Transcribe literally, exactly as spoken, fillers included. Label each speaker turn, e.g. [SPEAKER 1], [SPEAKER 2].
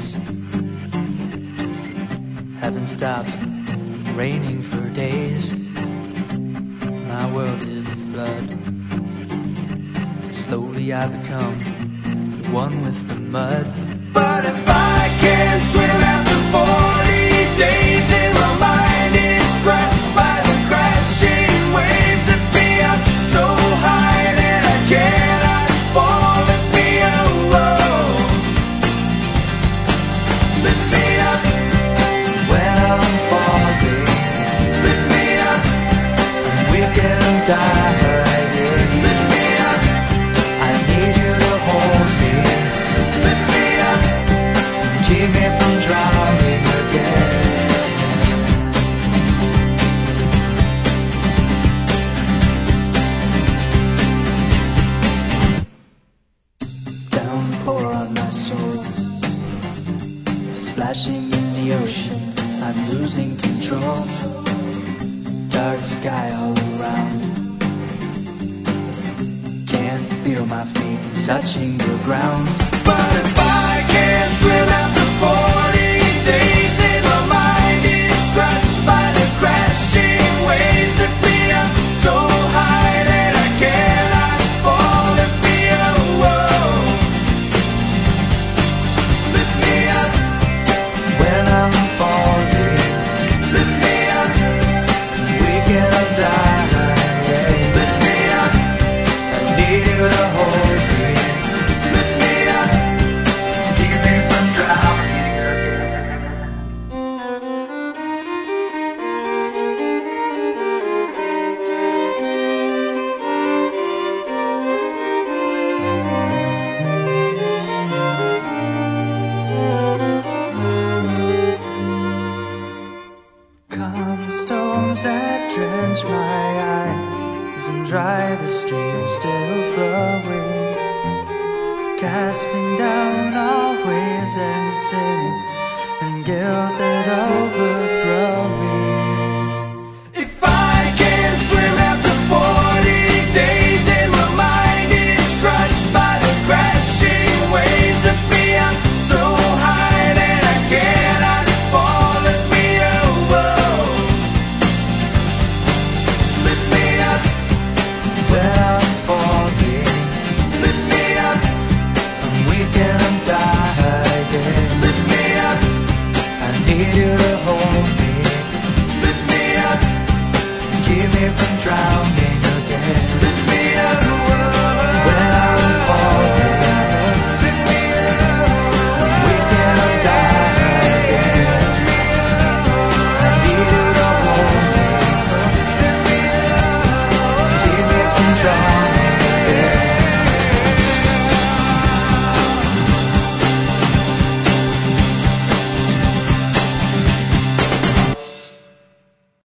[SPEAKER 1] days. Hasn't stopped raining for days. My world is a flood. Slowly I become one with the mud. But if I can't swim after forty days, and my mind is crushed by the crashing waves that be up so high that I cannot fall, lift me up, whoa. Lift me up when I'm falling. Lift me up when we can die. Lift me up, I need you to hold me. Lift me up, keep me from drowning again. Downpour on my soul, splashing in the ocean, I'm losing control. Dark sky all around, can't feel my feet touching the ground. But if I can't swim after forty days, and my mind is crushed by the crashing waves that be up so high that I cannot fall, lift me up, whoa. Lift me up when I'm falling. Lift me up, we can die. Lift me up, I need you to hold me. Lift me up, keep me from drowning again. Calm storms that drench my eyes and dry the stream still flowing, casting down all ways and sin and guilt that overthrow me.